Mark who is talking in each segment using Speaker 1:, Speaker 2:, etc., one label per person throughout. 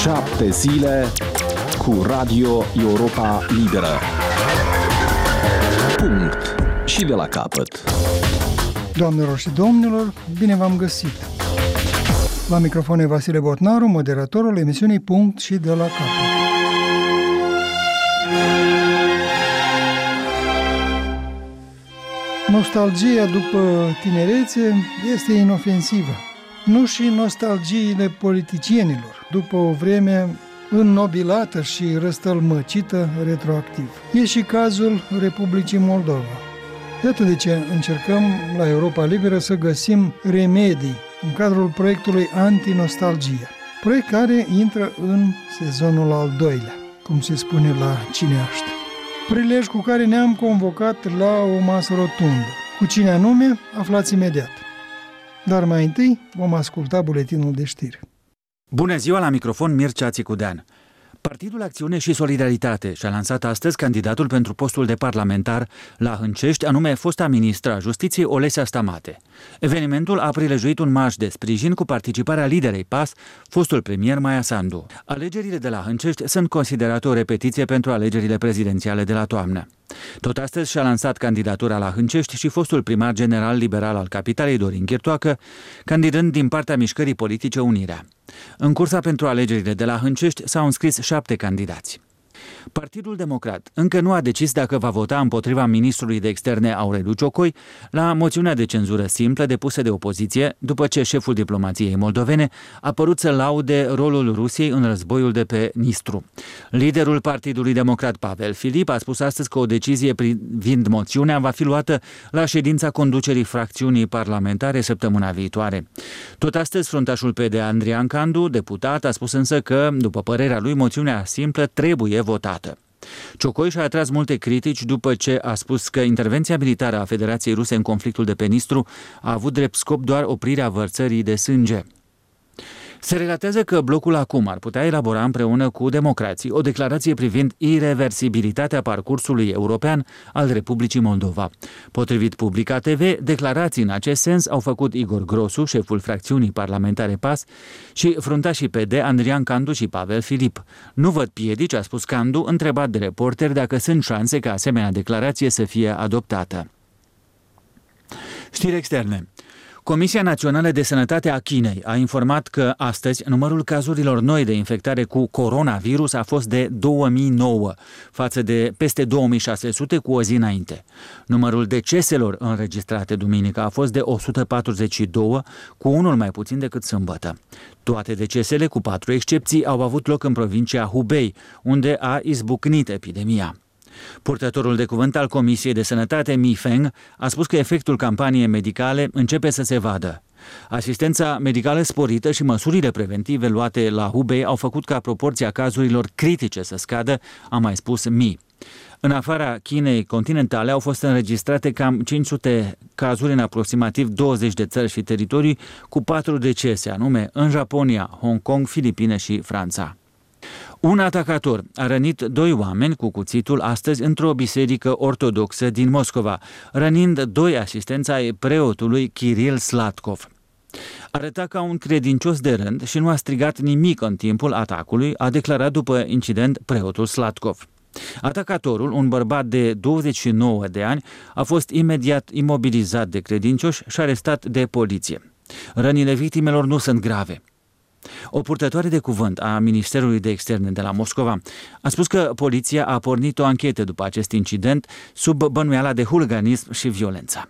Speaker 1: 7 zile cu Radio Europa Liberă. Punct. Și de la capăt.
Speaker 2: Doamnelor și domnilor, bine v-am găsit! La microfon e Vasile Botnaru, moderatorul emisiunii Punct și de la capăt. Nostalgia după tinerețe este inofensivă. Nu și nostalgiile politicienilor, după o vreme înnobilată și răstălmăcită retroactiv. E și cazul Republicii Moldova. Iată de ce încercăm la Europa Liberă să găsim remedii în cadrul proiectului Antinostalgia. Proiect care intră în sezonul al doilea, cum se spune la Cineaște. Prilej cu care ne-am convocat la o masă rotundă. Cu cine anume, aflați imediat. Dar mai întâi vom asculta buletinul de știri.
Speaker 3: Bună ziua, la microfon Mircea Țicudean. Partidul Acțiune și Solidaritate și-a lansat astăzi candidatul pentru postul de parlamentar la Hâncești, anume fosta ministră a Justiției Olesea Stamate. Evenimentul a prilejuit un marș de sprijin cu participarea liderei PAS, fostul premier Maia Sandu. Alegerile de la Hâncești sunt considerate o repetiție pentru alegerile prezidențiale de la toamnă. Tot astăzi și-a lansat candidatura la Hâncești și fostul primar general liberal al capitalei, Dorin Chirtoacă, candidând din partea mișcării politice Unirea. În cursa pentru alegerile de la Hâncești s-au înscris 7 candidați. Partidul Democrat încă nu a decis dacă va vota împotriva ministrului de externe Aureliu Ciocoi la moțiunea de cenzură simplă depusă de opoziție, după ce șeful diplomației moldovene a părut să laude rolul Rusiei în războiul de pe Nistru. Liderul Partidului Democrat Pavel Filip a spus astăzi că o decizie privind moțiunea va fi luată la ședința conducerii fracțiunii parlamentare săptămâna viitoare. Tot astăzi, fruntașul PD Andrian Candu, deputat, a spus însă că, după părerea lui, moțiunea simplă trebuie votată. Ciocoi și-a atras multe critici după ce a spus că intervenția militară a Federației Ruse în conflictul de pe Nistru a avut drept scop doar oprirea vărsării de sânge. Se relatează că blocul acum ar putea elabora împreună cu democrații o declarație privind ireversibilitatea parcursului european al Republicii Moldova. Potrivit Publica TV, declarații în acest sens au făcut Igor Grosu, șeful fracțiunii parlamentare PAS, și fruntașii PD Andrian Candu și Pavel Filip. Nu văd piedici, a spus Candu, întrebat de reporteri dacă sunt șanse ca asemenea declarație să fie adoptată. Știri externe. Comisia Națională de Sănătate a Chinei a informat că astăzi numărul cazurilor noi de infectare cu coronavirus a fost de 2009, față de peste 2600 cu o zi înainte. Numărul deceselor înregistrate duminică a fost de 142, cu unul mai puțin decât sâmbătă. Toate decesele, cu 4 excepții, au avut loc în provincia Hubei, unde a izbucnit epidemia. Purtătorul de cuvânt al Comisiei de Sănătate, Mi Feng, a spus că efectul campaniei medicale începe să se vadă. Asistența medicală sporită și măsurile preventive luate la Hubei au făcut ca proporția cazurilor critice să scadă, a mai spus Mi. În afara Chinei continentale au fost înregistrate cam 500 cazuri în aproximativ 20 de țări și teritorii, cu 4 decese, anume în Japonia, Hong Kong, Filipine și Franța. Un atacator a rănit 2 oameni cu cuțitul astăzi într-o biserică ortodoxă din Moscova, rănind 2 asistenți ai preotului Kiril Slatkov. Arăta ca un credincios de rând și nu a strigat nimic în timpul atacului, a declarat după incident preotul Slatkov. Atacatorul, un bărbat de 29 de ani, a fost imediat imobilizat de credincioși și arestat de poliție. Rănile victimelor nu sunt grave. O purtătoare de cuvânt a Ministerului de Externe de la Moscova a spus că poliția a pornit o anchetă după acest incident sub bănuiala de huliganism și violență.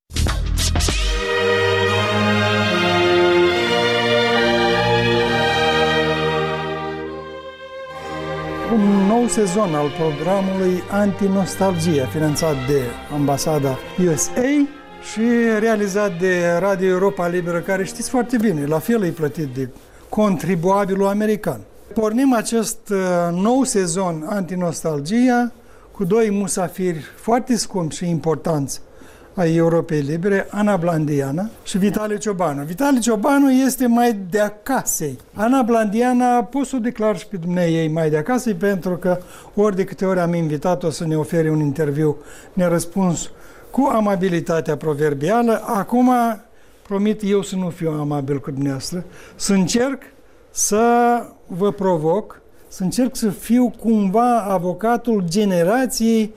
Speaker 2: Un nou sezon al programului Antinostalgia, finanțat de Ambasada USA și realizat de Radio Europa Liberă, care știți foarte bine, la fel e plătit de contribuabilul american. Pornim acest nou sezon Antinostalgia cu 2 musafiri foarte scumpi și importanți ai Europei Libere, Ana Blandiana și Vitali Ciobanu. Vitali Ciobanu este mai de acasă. Ana Blandiana pot să o declar și pe dumneavoastră mai de acasă, pentru că ori de câte ori am invitat-o să ne ofere un interviu, ne-a răspuns cu amabilitatea proverbială. Acum promit eu să nu fiu amabil cu dumneavoastră, să încerc să vă provoc, să încerc să fiu cumva avocatul generației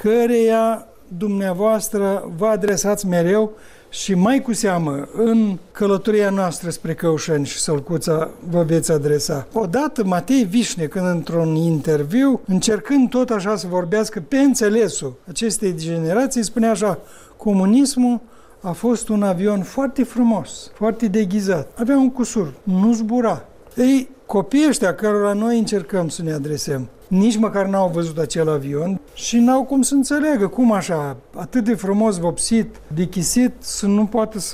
Speaker 2: căreia dumneavoastră vă adresați mereu și mai cu seamă în călătoria noastră spre Căușeni și Sălcuța vă veți adresa. Odată Matei Vișne, când într-un interviu, încercând tot așa să vorbească pe înțelesul acestei generații, spunea așa: comunismul a fost un avion foarte frumos, foarte deghizat. Avea un cusur, nu zbura. Ei, copiii ăștia cărora noi încercăm să ne adresăm, nici măcar n-au văzut acel avion și n-au cum să înțeleagă cum așa, atât de frumos vopsit, dechisit, să nu poată să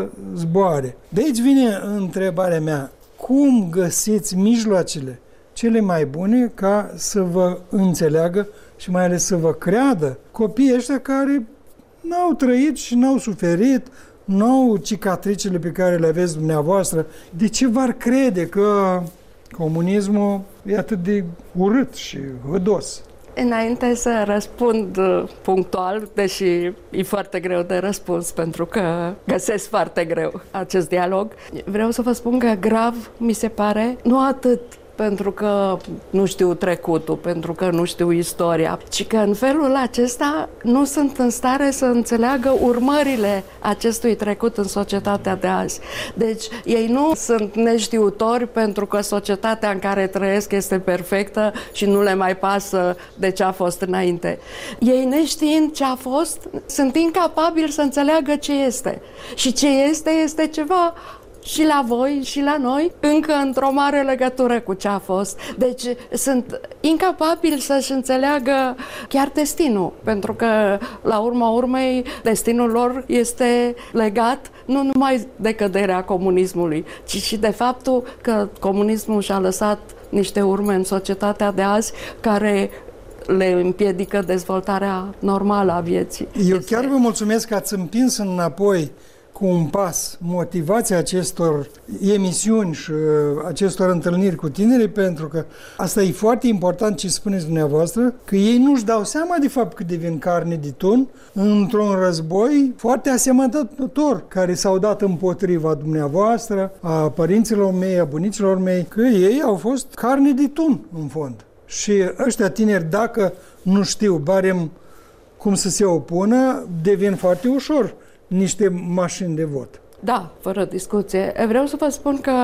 Speaker 2: zboare. De aici vine întrebarea mea: cum găsiți mijloacele cele mai bune ca să vă înțeleagă și mai ales să vă creadă copiii ăștia care n-au trăit și n-au suferit, n-au cicatricele pe care le aveți dumneavoastră? De ce v-ar crede că comunismul e atât de urât și hădos?
Speaker 4: Înainte să răspund punctual, deși e foarte greu de răspuns pentru că găsesc foarte greu acest dialog, vreau să vă spun că grav mi se pare nu atât pentru că nu știu trecutul, pentru că nu știu istoria, ci că în felul acesta nu sunt în stare să înțeleagă urmările acestui trecut în societatea de azi. Deci ei nu sunt neștiutori pentru că societatea în care trăiesc este perfectă și nu le mai pasă de ce a fost înainte. Ei, neștiind ce a fost, sunt incapabili să înțeleagă ce este. Și ce este ceva și la voi și la noi, încă într-o mare legătură cu ce a fost. Deci sunt incapabili să-și înțeleagă chiar destinul, pentru că, la urma urmei, destinul lor este legat nu numai de căderea comunismului, ci și de faptul că comunismul și-a lăsat niște urme în societatea de azi care le împiedică dezvoltarea normală a vieții.
Speaker 2: Eu chiar vă mulțumesc că ați împins înapoi cu un pas motivația acestor emisiuni și acestor întâlniri cu tinerii, pentru că asta e foarte important ce spuneți dumneavoastră, că ei nu-și dau seama de fapt că devin carne de tun într-un război foarte asemănător, care s-au dat împotriva dumneavoastră, a părinților mei, a bunicilor mei, că ei au fost carne de tun în fond. Și ăștia tineri, dacă nu știu barem cum să se opună, devin foarte ușor niște mașini de vot.
Speaker 4: Da, fără discuție. Vreau să vă spun că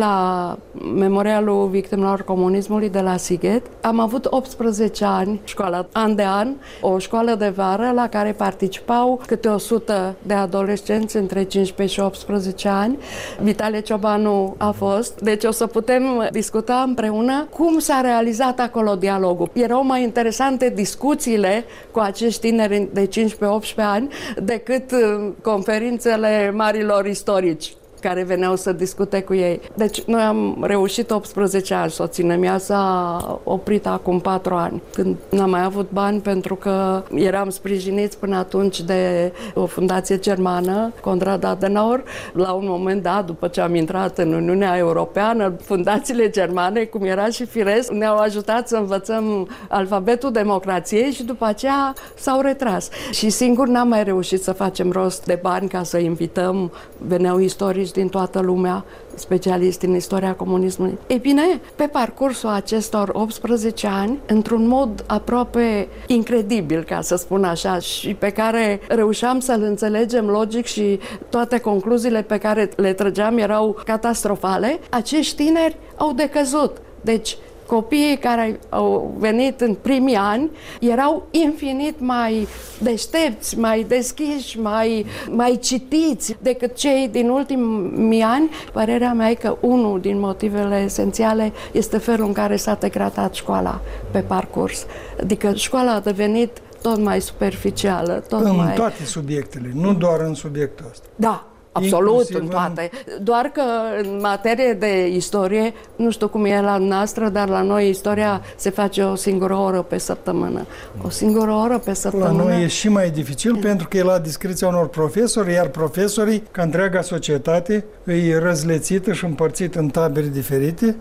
Speaker 4: la Memorialul Victimelor Comunismului de la Sighet am avut 18 ani, școala an de an, o școală de vară la care participau câte 100 de adolescenți între 15 și 18 ani. Vitalie Ciobanu a fost, deci o să putem discuta împreună cum s-a realizat acolo dialogul. Erau mai interesante discuțiile cu acești tineri de 15-18 ani decât conferințele marilor istorici care veneau să discute cu ei. Deci noi am reușit 18 ani să o ținem. Ea s-a oprit acum 4 ani, când n-am mai avut bani, pentru că eram sprijiniți până atunci de o fundație germană, Konrad Adenauer. La un moment dat, după ce am intrat în Uniunea Europeană, fundațiile germane, cum era și firesc, ne-au ajutat să învățăm alfabetul democrației și după aceea s-au retras. Și singur n-am mai reușit să facem rost de bani ca să invităm, veneau istorici din toată lumea, specialiști în istoria comunismului. Ei bine, pe parcursul acestor 18 ani, într-un mod aproape incredibil, ca să spun așa, și pe care reușeam să-l înțelegem logic și toate concluziile pe care le trăgeam erau catastrofale, acești tineri au decăzut. Deci, copiii care au venit în primii ani erau infinit mai deștepți, mai deschiși, mai citiți decât cei din ultimii ani. Părerea mea e că unul din motivele esențiale este felul în care s-a degradat școala pe parcurs. Adică școala a devenit tot mai superficială.
Speaker 2: În toate subiectele, nu doar în subiectul ăsta.
Speaker 4: Da. Absolut, în toate. Doar că în materie de istorie, nu știu cum e la noastră, dar la noi istoria se face o singură oră pe săptămână. O singură oră pe săptămână.
Speaker 2: La noi e și mai dificil pentru că e la discreția unor profesori, iar profesorii, ca întreaga societate, e răzlețită și împărțită în tabere diferite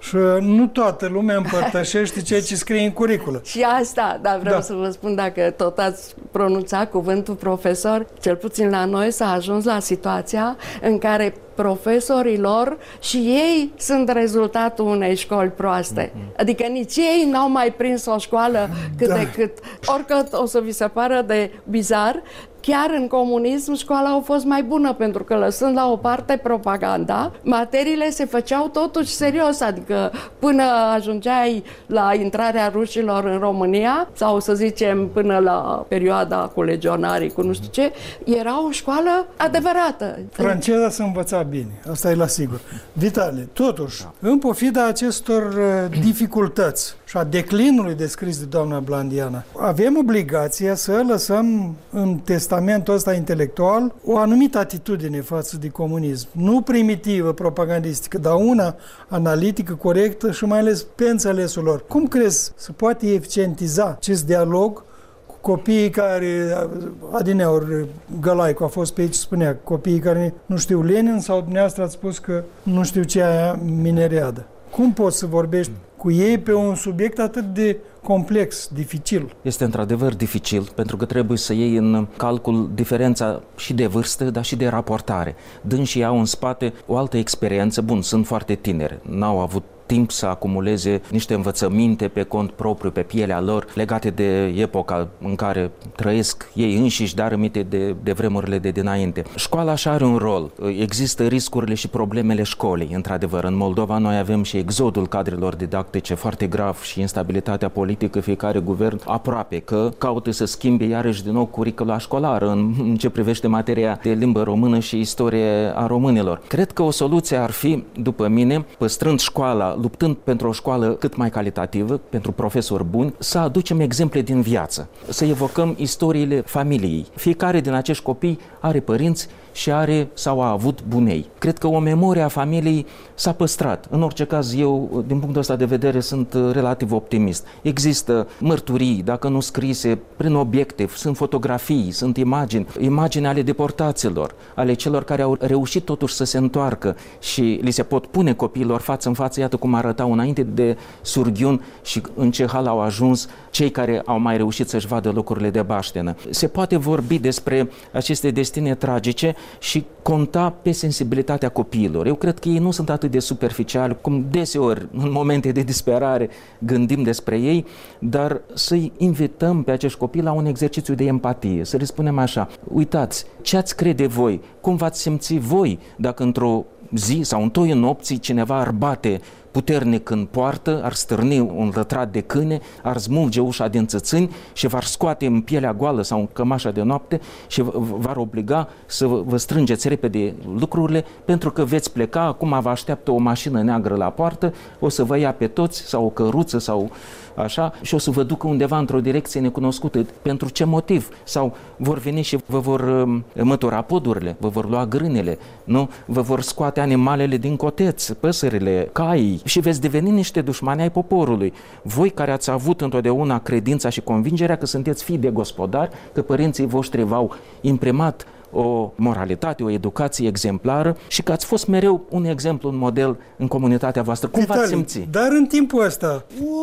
Speaker 2: Și nu toată lumea împărtășește ceea ce scrie în curiculă.
Speaker 4: Și asta, dar vreau să vă spun, dacă tot ați pronunțat cuvântul profesor, cel puțin la noi s-a ajuns la situația în care profesorilor și ei sunt rezultatul unei școli proaste. Adică nici ei n-au mai prins o școală cât de cât. Oricât o să vi se pară de bizar, chiar în comunism școala a fost mai bună, pentru că, lăsând la o parte propaganda, materiile se făceau totuși serios, adică până ajungeai la intrarea rușilor în România, sau să zicem până la perioada cu legionarii, cu nu știu ce, era o școală adevărată.
Speaker 2: Franceza se învăța bine, asta e la sigur. Vitale, totuși, în pofida acestor dificultăți și a declinului descris de doamna Blandiana, avem obligația să lăsăm în testamentul ăsta intelectual o anumită atitudine față de comunism. Nu primitivă, propagandistică, dar una analitică, corectă și mai ales pe înțelesul lor. Cum crezi să poate eficientiza acest dialog cu copiii care, adineauri, Gălaicu a fost pe aici, spunea, copiii care nu știu Lenin, sau dumneavoastră ați spus că nu știu ce aia mineriadă. Cum poți să vorbești cu ei pe un subiect atât de complex, dificil?
Speaker 5: Este într-adevăr dificil, pentru că trebuie să iei în calcul diferența și de vârstă, dar și de raportare. Dânsii au în spate o altă experiență. Bun, sunt foarte tineri, n-au avut timp să acumuleze niște învățăminte pe cont propriu, pe pielea lor, legate de epoca în care trăiesc ei înșiși, dar aminte de vremurile de dinainte. Școala așa are un rol. Există riscurile și problemele școlii, într-adevăr. În Moldova noi avem și exodul cadrelor didactice foarte grav și instabilitatea politică. Fiecare guvern aproape că caută să schimbe iarăși din nou curicula școlară în ce privește materia de limbă română și istorie a românilor. Cred că o soluție ar fi, după mine, păstrând școala, luptând pentru o școală cât mai calitativă, pentru profesori buni, să aducem exemple din viață, să evocăm istoriile familiei. Fiecare din acești copii are părinți și are sau a avut bunei. Cred că o memorie a familiei s-a păstrat. În orice caz, eu, din punctul ăsta de vedere, sunt relativ optimist. Există mărturii, dacă nu scrise, prin obiecte, sunt fotografii, sunt imagini ale deportaților, ale celor care au reușit totuși să se întoarcă și li se pot pune copiilor față în față, iată cum arătau înainte de Surghiun și în ce hal au ajuns cei care au mai reușit să-și vadă locurile de baștenă. Se poate vorbi despre aceste destine tragice și conta pe sensibilitatea copiilor. Eu cred că ei nu sunt atât de superficiali, cum deseori, în momente de disperare, gândim despre ei, dar să-i invităm pe acești copii la un exercițiu de empatie, să le spunem așa: uitați, ce ați crede voi, cum v-ați simți voi dacă într-o zi sau în toiul nopții cineva ar bate puternic în poartă, ar stârni un lătrat de câine, ar smulge ușa din țățâni și v-ar scoate în pielea goală sau în cămașa de noapte și v-ar obliga să vă strângeți repede lucrurile pentru că veți pleca, acum vă așteaptă o mașină neagră la poartă, o să vă ia pe toți sau o căruță sau așa și o să vă ducă undeva într-o direcție necunoscută. Pentru ce motiv? Sau vor veni și vă vor mătura podurile, vă vor lua grânele, nu? Vă vor scoate animalele din coteț, păsările, caii și veți deveni niște dușmani ai poporului. Voi care ați avut întotdeauna credința și convingerea că sunteți fii de gospodari, că părinții voștri v-au imprimat o moralitate, o educație exemplară și că ați fost mereu un exemplu, un model în comunitatea voastră. Cum v-ați simți?
Speaker 2: Dar în timpul ăsta,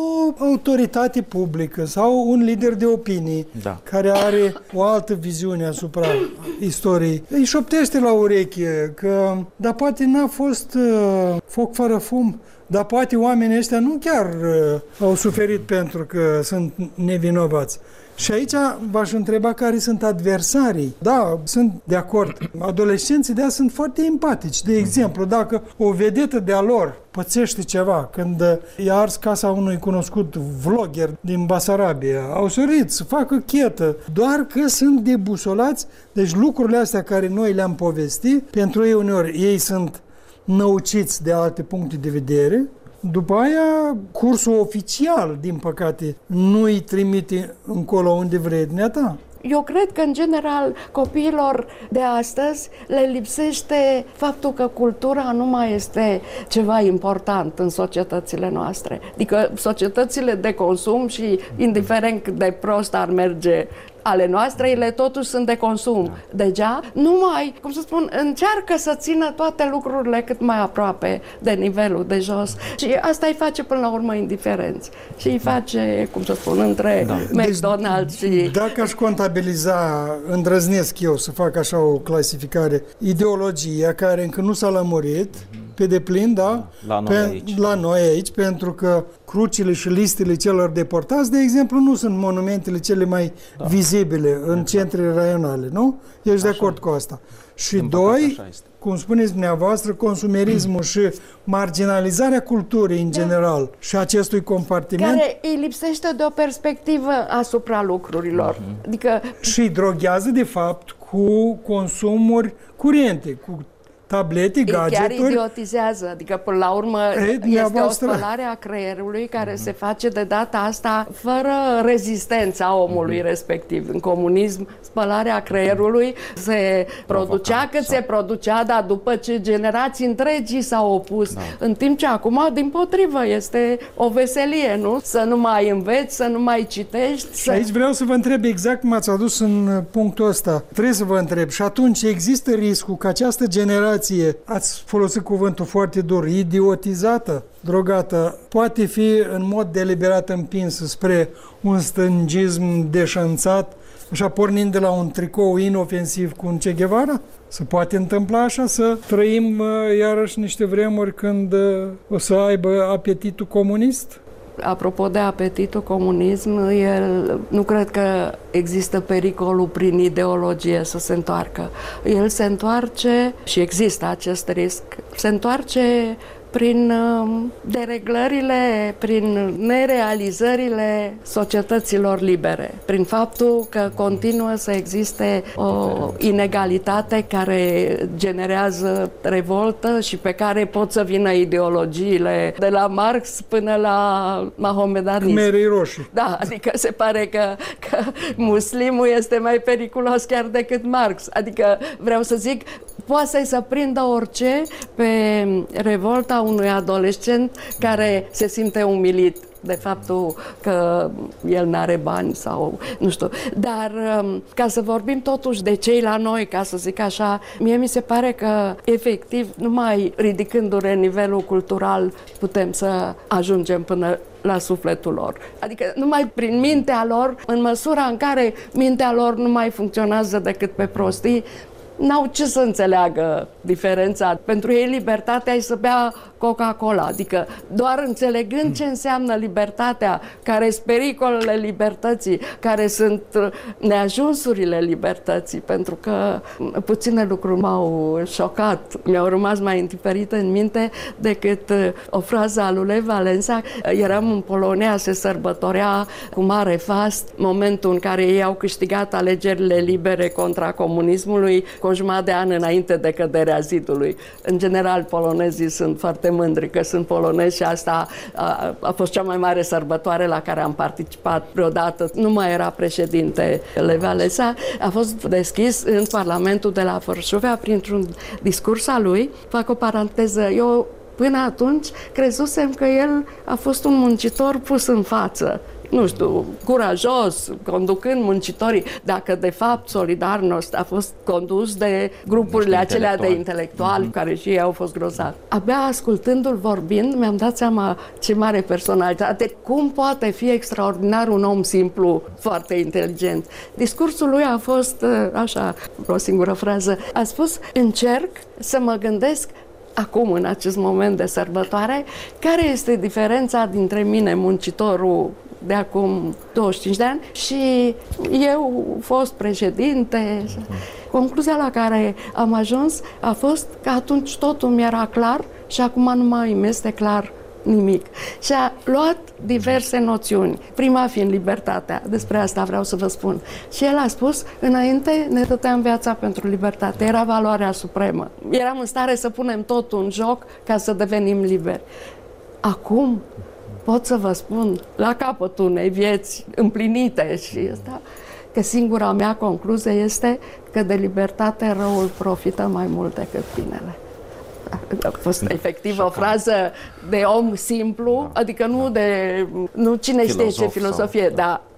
Speaker 2: o autoritate publică sau un lider de opinii care are o altă viziune asupra istoriei, îi șoptește la ureche că, dar poate n-a fost foc fără fum, dar poate oamenii ăștia nu chiar au suferit pentru că sunt nevinovați. Și aici v-aș întreba care sunt adversarii. Da, sunt de acord. Adolescenții de azi sunt foarte empatici. De exemplu, dacă o vedetă de-a lor pățește ceva, când i-a ars casa unui cunoscut vlogger din Basarabia, au sărit să facă chetă, doar că sunt debusolați. Deci lucrurile astea care noi le-am povestit, pentru ei uneori ei sunt năuciți de alte puncte de vedere. După aia, cursul oficial, din păcate, nu îi trimite încolo unde vrei dumneata.
Speaker 4: Eu cred că, în general, copiilor de astăzi le lipsește faptul că cultura nu mai este ceva important în societățile noastre. Adică societățile de consum și, indiferent cât de prost ar merge ale noastre, ele totuși sunt de consum. Deja, numai, cum să spun, încearcă să țină toate lucrurile cât mai aproape de nivelul de jos. Și asta îi face până la urmă indiferenți. Și îi face, cum să spun, între McDonald's și...
Speaker 2: Dacă aș contabiliza, îndrăznesc eu să fac așa o clasificare, ideologia care încă nu s-a lămurit, pe deplin, da? La noi aici, pentru că crucile și listele celor deportați, de exemplu, nu sunt monumentele cele mai vizibile în centrele raionale, nu? Ești de acord cu asta. Și doi, cum spuneți dumneavoastră, consumerismul și marginalizarea culturii în general și acestui compartiment.
Speaker 4: Care îi lipsește de o perspectivă asupra lucrurilor. Adică...
Speaker 2: Și droghează, de fapt, cu consumuri curente, cu tablete, gadgeturi.
Speaker 4: Chiar idiotizează, adică până la urmă este o spălare a creierului care se face de data asta fără rezistența omului respectiv. În comunism, spălarea creierului se producea cât se producea, dar după ce generații întregi s-au opus. În timp ce acum, dimpotrivă, este o veselie, nu? Să nu mai înveți, să nu mai citești.
Speaker 2: Și aici vreau să vă întreb exact cum ați adus în punctul ăsta. Trebuie să vă întreb. Și atunci există riscul că această generație, ați folosit cuvântul foarte dur, idiotizată, drogată, poate fi în mod deliberat împinsă spre un stângism deșanțat, așa pornind de la un tricou inofensiv cu un Che Guevara? Se poate întâmpla așa, să trăim iarăși niște vremuri când o să aibă apetitul comunist?
Speaker 4: Apropo de apetitul comunism, nu cred că există pericolul prin ideologie să se întoarcă. El se întoarce, și există acest risc, se întoarce prin dereglările, prin nerealizările societăților libere, prin faptul că continuă să existe o inegalitate care generează revoltă și pe care pot să vină ideologiile de la Marx până la mahomedanism.
Speaker 2: Khmerii roșii.
Speaker 4: Da, adică se pare că muslimul este mai periculos chiar decât Marx. Adică vreau să zic, poate să-i să prindă orice pe revolta unui adolescent care se simte umilit de faptul că el n-are bani sau nu știu. Dar ca să vorbim totuși de cei la noi, ca să zic așa, mie mi se pare că efectiv numai ridicându-ne nivelul cultural putem să ajungem până la sufletul lor. Adică numai prin mintea lor, în măsura în care mintea lor nu mai funcționează decât pe prostii, n-au ce să înțeleagă diferența. Pentru ei libertatea e să bea Coca-Cola, adică doar înțelegând ce înseamnă libertatea, care sunt pericolele libertății, care sunt neajunsurile libertății, pentru că puține lucruri m-au șocat, mi-au rămas mai întipărite în minte decât o frază a lui Lech Walesa. Eram în Polonia, se sărbătorea cu mare fast momentul în care ei au câștigat alegerile libere contra comunismului cu o jumătate de an înainte de căderea zidului. În general, polonezii sunt foarte mândri că sunt polonezi și asta a fost cea mai mare sărbătoare la care am participat vreodată. Nu mai era președinte Lech Walesa. A fost deschis în Parlamentul de la Varsovia printr-un discurs al lui. Fac o paranteză. Eu până atunci crezusem că el a fost un muncitor pus în față. Nu știu, curajos, conducând muncitorii, dacă de fapt Solidarność a fost condus de grupurile acelea de intelectuali, care și ei au fost grozavi. Abia ascultându-l vorbind, mi-am dat seama ce mare personalitate, cum poate fi extraordinar un om simplu, foarte inteligent. Discursul lui a fost, așa, o singură frază, a spus, încerc să mă gândesc acum, în acest moment de sărbătoare, care este diferența dintre mine, muncitorul de acum 25 de ani, și eu fost președinte. Concluzia la care am ajuns a fost că atunci totul mi-era clar și acum nu mai îmi este clar nimic. Și a luat diverse noțiuni, prima fiind libertatea, despre asta vreau să vă spun. Și el a spus, înainte ne dăteam viața pentru libertate, era valoarea supremă. Eram în stare să punem totul în joc ca să devenim liberi. Acum pot să vă spun, la capătul unei vieți împlinite și asta, că singura mea concluzie este că de libertate răul profită mai mult decât binele. A fost efectiv o frază de om simplu, adică nu cine știe ce filosofie, dar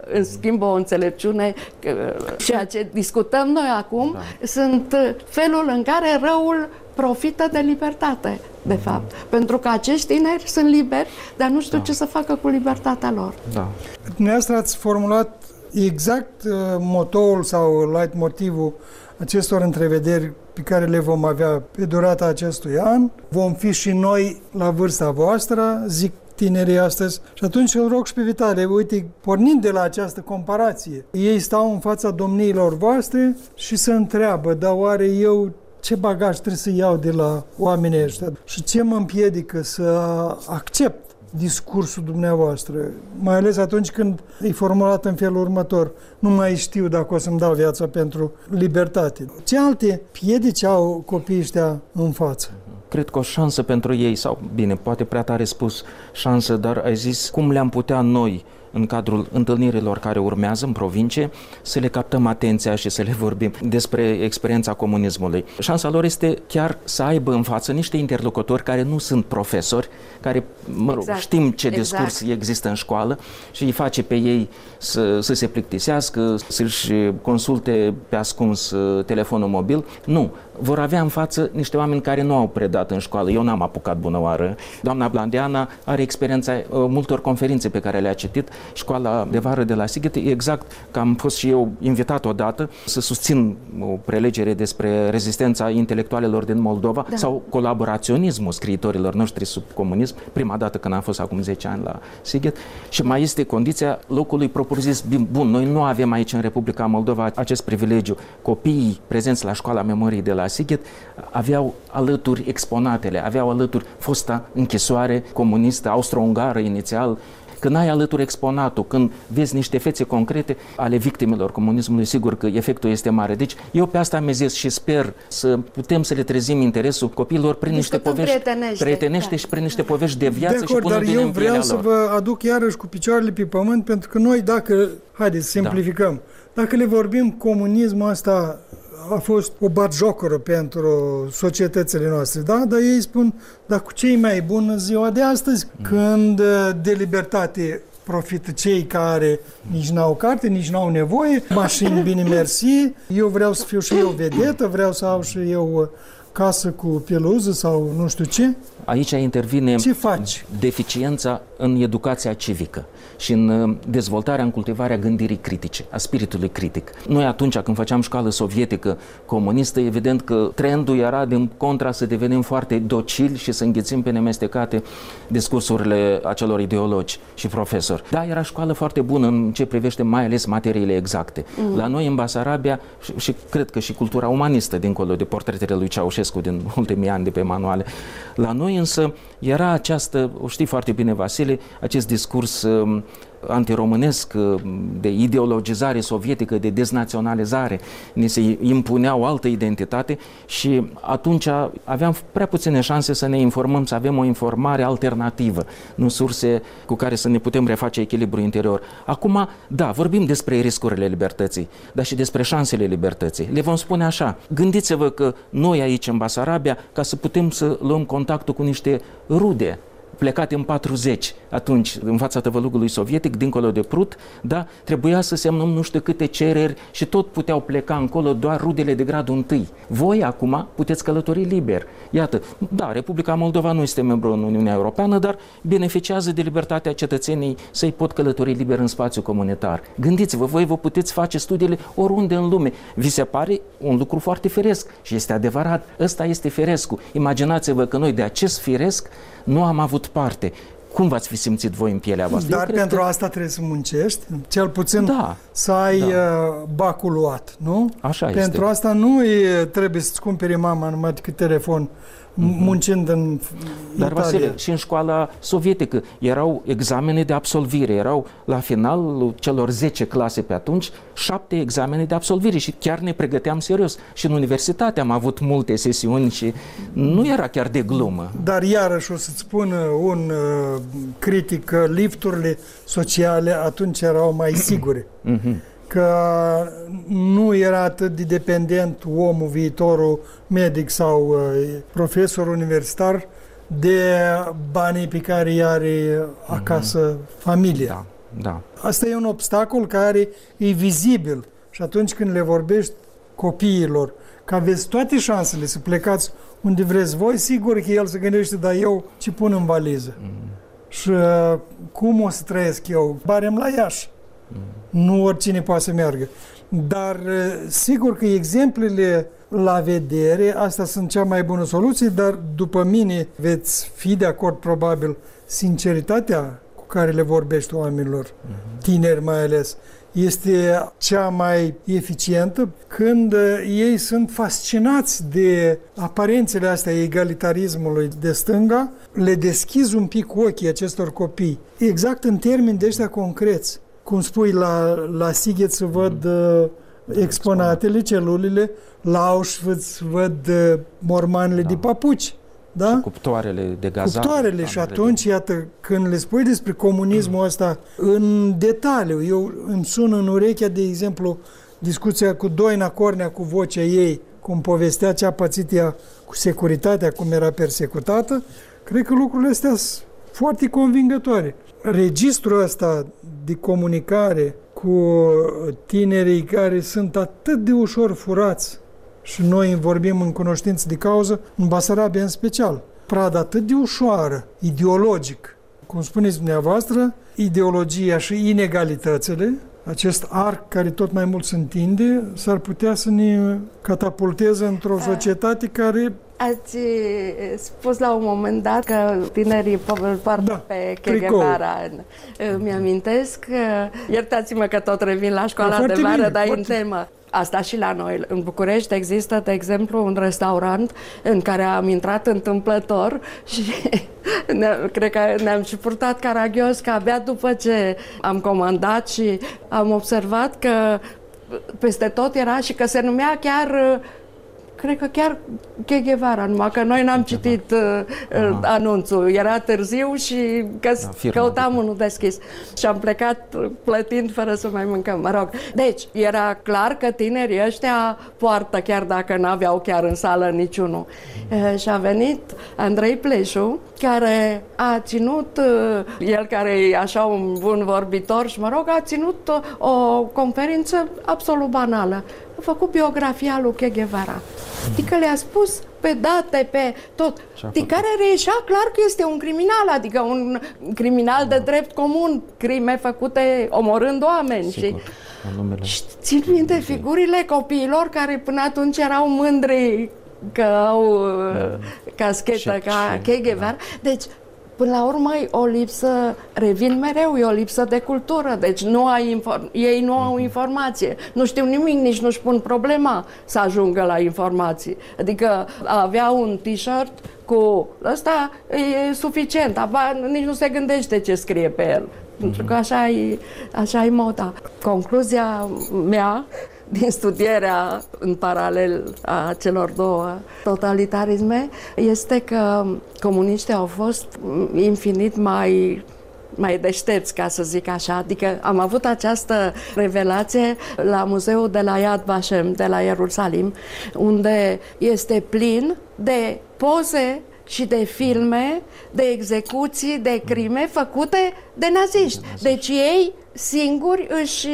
Speaker 4: în schimb o înțelepciune. Ceea ce discutăm noi acum sunt felul în care răul profită de libertate, de fapt. Pentru că acești tineri sunt liberi, dar nu știu ce să facă cu libertatea lor.
Speaker 2: Dumneavoastră ați formulat exact motoul sau leitmotivul acestor întrevederi pe care le vom avea pe durata acestui an. Vom fi și noi la vârsta voastră, zic tinerii astăzi. Și atunci îl rog și pe Vitalie, uite, pornind de la această comparație, ei stau în fața domniilor voastre și se întreabă, dar oare eu ce bagaj trebuie să iau de la oamenii ăștia și ce mă împiedică să accept discursul dumneavoastră, mai ales atunci când e formulat în felul următor: nu mai știu dacă o să-mi dau viața pentru libertate. Ce alte piedici au copiii ăștia în față?
Speaker 5: Cred că o șansă pentru ei, sau bine, poate prea tare spus șansă, dar ai zis cum le-am putea noi, în cadrul întâlnirilor care urmează în provincie, să le captăm atenția și să le vorbim despre experiența comunismului. Șansa lor este chiar să aibă în față niște interlocutori care nu sunt profesori, care, știm ce discurs există în școală și îi face pe ei să se plictisească, să-și consulte pe ascuns telefonul mobil. Nu. Vor avea în față niște oameni care nu au predat în școală. Eu n-am apucat bună oară. Doamna Blandeana are experiența multor conferințe pe care le-a citit. Școala de vară de la Sighet, exact că am fost și eu invitat odată să susțin o prelegere despre rezistența intelectualelor din Moldova sau colaboraționismul scriitorilor noștri sub comunism, prima dată când am fost acum 10 ani la Sighet. Și mai este condiția locului propriu-zis. Bun, noi nu avem aici în Republica Moldova acest privilegiu. Copiii prezenți la Școala Memoriei de la Sighet aveau alături exponatele, aveau alături fosta închisoare comunistă austro-ungară inițial. Când ai alături exponatul, când vezi niște fețe concrete ale victimelor comunismului, sigur că efectul este mare. Deci eu pe asta amezez și sper să putem să le trezim interesul copiilor prin niște povești prietenește și prin niște povești de viață.
Speaker 2: De acord, dar eu vreau să vă aduc iarăși cu picioarele pe pământ, pentru că noi, dacă, haideți să simplificăm, dacă le vorbim, comunismul ăsta a fost o batjocoră pentru societățile noastre, da? Dar ei spun, dar cu ce e mai bun în ziua de astăzi, când de libertate profită cei care nici n-au carte, nici n-au nevoie, mașini bine mersi, eu vreau să fiu și eu vedetă, vreau să au și eu casă cu peluză sau nu știu ce.
Speaker 5: Aici intervine
Speaker 2: ce faci?
Speaker 5: Deficiența în educația civică și în dezvoltarea, în cultivarea gândirii critice, a spiritului critic. Noi atunci când făceam școală sovietică comunistă, evident că trendul era din contra să devenim foarte docili și să înghețim pe nemestecate discursurile acelor ideologi și profesori. Da, era școală foarte bună în ce privește mai ales materiile exacte. La noi în Basarabia și cred că și cultura umanistă, dincolo de portretele lui Ceaușescu din ultimii ani de pe manuale, la noi însă era această, o știi foarte bine Vasile, acest discurs antiromânesc, de ideologizare sovietică, de deznaționalizare, ni se impunea o altă identitate și atunci aveam prea puține șanse să ne informăm, să avem o informare alternativă, nu surse cu care să ne putem reface echilibrul interior. Acum, da, vorbim despre riscurile libertății, dar și despre șansele libertății. Le vom spune așa: gândiți-vă că noi aici în Basarabia, ca să putem să luăm contactul cu niște rude plecate în 40, atunci, în fața tăvălugului sovietic, dincolo de Prut, da, trebuia să semnăm nu știu câte cereri și tot puteau pleca încolo doar rudele de gradul 1. Voi, acum, puteți călători liber. Iată, da, Republica Moldova nu este membru în Uniunea Europeană, dar beneficiază de libertatea cetățenii să-i pot călători liber în spațiu comunitar. Gândiți-vă, voi vă puteți face studiile oriunde în lume. Vi se pare un lucru foarte firesc și este adevărat. Ăsta este firescul. Imaginați-vă că noi de acest firesc nu am avut parte. Cum v-ați fi simțit voi în pielea voastră?
Speaker 2: Dar pentru asta trebuie să muncești, cel puțin să ai bacul luat, nu?
Speaker 5: Așa este.
Speaker 2: Pentru asta nu trebuie să-ți cumpere mama numai decât telefon muncind în
Speaker 5: Dar,
Speaker 2: Italia.
Speaker 5: Vasile, și în școala sovietică erau examene de absolvire, erau la finalul celor 10 clase pe atunci 7 examene de absolvire și chiar ne pregăteam serios. Și în universitate am avut multe sesiuni și nu era chiar de glumă.
Speaker 2: Dar iarăși o să-ți spun un critic că lifturile sociale atunci erau mai sigure. Că nu era atât de dependent omul, viitorul medic sau profesor universitar de banii pe care îi are acasă familia.
Speaker 5: Da.
Speaker 2: Asta e un obstacol care e vizibil și atunci când le vorbești copiilor că aveți toate șansele să plecați unde vreți voi, sigur că el se gândește, dar eu ce pun în valiză? Și cum o să trăiesc eu? Barem la Iași. Nu oricine poate să meargă. Dar sigur că exemplele la vedere, astea sunt cea mai bună soluție, dar după mine veți fi de acord probabil sinceritatea cu care le vorbești oamenilor, tineri mai ales, este cea mai eficientă când ei sunt fascinați de aparențele astea egalitarismului de stânga, le deschizi un pic ochii acestor copii, exact în termeni de ăștia concreți. Cum spui, la Sighet să văd exponatele, celulele, la Auschwitz văd mormanele de papuci. Da?
Speaker 5: Și cuptoarele de gazare.
Speaker 2: Cuptoarele și atunci, iată, când le spui despre comunismul ăsta în detaliu, eu îmi sună în urechea, de exemplu, discuția cu Doina Cornea, cu vocea ei, cum povestea ce a pățit ea cu securitatea, cum era persecutată, cred că lucrurile astea sunt foarte convingătoare. Registrul ăsta de comunicare cu tinerii care sunt atât de ușor furați, și noi vorbim în cunoștință de cauză, în Basarabia în special. Pradă atât de ușoară, ideologic. Cum spuneți dumneavoastră, ideologia și inegalitățile, acest arc care tot mai mult se întinde, s-ar putea să ne catapulteze într-o societate care...
Speaker 4: Ați spus la un moment dat că tinerii îl poartă pe Che Guevara. Mi-amintesc, iertați-mă că tot revin la școala de vară, dar în temă. Asta și la noi. În București există, de exemplu, un restaurant în care am intrat întâmplător și cred că ne-am și purtat caragios că abia după ce am comandat și am observat că peste tot era și că se numea chiar... Cred că chiar Che Guevara, numai că noi n-am citit anunțul. Era târziu și căutam unul deschis. Și am plecat plătind fără să mai mâncăm, mă rog. Deci, era clar că tinerii ăștia poartă, chiar dacă n-aveau chiar în sală niciunul. Și a venit Andrei Pleșu, care a ținut, el care e așa un bun vorbitor și, mă rog, a ținut o conferință absolut banală. A făcut biografia lui Che Guevara. Adică le-a spus pe date, pe tot. De care reieșea clar că este un criminal, adică un criminal de drept comun, crime făcute omorând oameni.
Speaker 5: Sigur,
Speaker 4: și țin minte figurile copiilor care până atunci erau mândri că au caschetă ca Che Guevara. Deci, până la urmă, e o lipsă, revin mereu, e o lipsă de cultură, deci ei nu au informație, nu știu nimic, nici nu-și pun problema să ajungă la informații. Adică avea un t-shirt cu ăsta e suficient, nici nu se gândește ce scrie pe el, pentru că așa e moda. Concluzia mea din studierea în paralel a celor două totalitarisme este că comuniștii au fost infinit mai deștepți, ca să zic așa. Adică am avut această revelație la muzeul de la Yad Vashem, de la Ierusalim, unde este plin de poze și de filme, de execuții, de crime făcute de naziști. Deci ei singuri își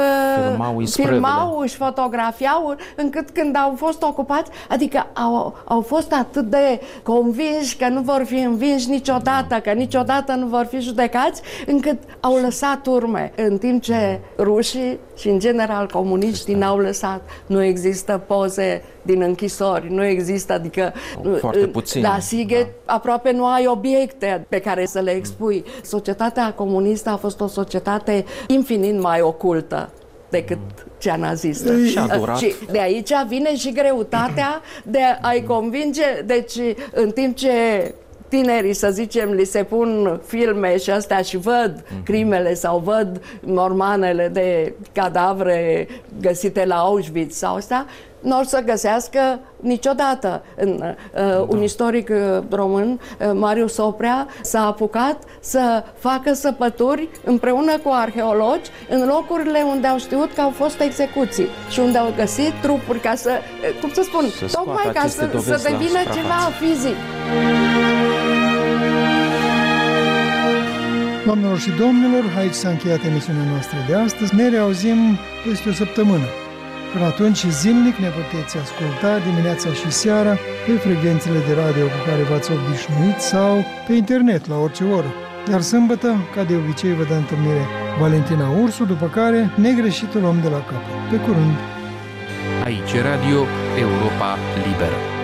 Speaker 4: filmau, își fotografiau, încât când au fost ocupați, adică au fost atât de convinși că nu vor fi învinși niciodată, că niciodată nu vor fi judecați, încât au lăsat urme, în timp ce rușii și în general comuniștii n-au lăsat. Nu există poze din închisori, nu există, adică
Speaker 5: foarte puțin.
Speaker 4: La Sighet aproape nu ai obiecte pe care să le expui. Societatea comunistă a fost o societate infinit mai ocultă decât cea nazistă. Și de aici vine și greutatea de a-i convinge, deci în timp ce tinerii, să zicem, li se pun filme și astea și văd crimele sau văd mormanele de cadavre găsite la Auschwitz sau astea, nu or să găsească niciodată. Un istoric român, Marius Oprea, s-a apucat să facă săpături împreună cu arheologi în locurile unde au știut că au fost execuții și unde au găsit trupuri ca să, cum să spun, tocmai ca să devină ceva fizic.
Speaker 2: Doamnelor și domnilor, aici s-a încheiat emisiunea noastră de astăzi. Ne reauzim peste o săptămână. Până atunci și zilnic ne puteți asculta dimineața și seara pe frecvențele de radio cu care v-ați obișnuit sau pe internet la orice oră. Iar sâmbătă, ca de obicei, vă dă întâlnire Valentina Ursu, după care negreșitul om de la capăt. Pe curând!
Speaker 1: Aici Radio Europa Liberă.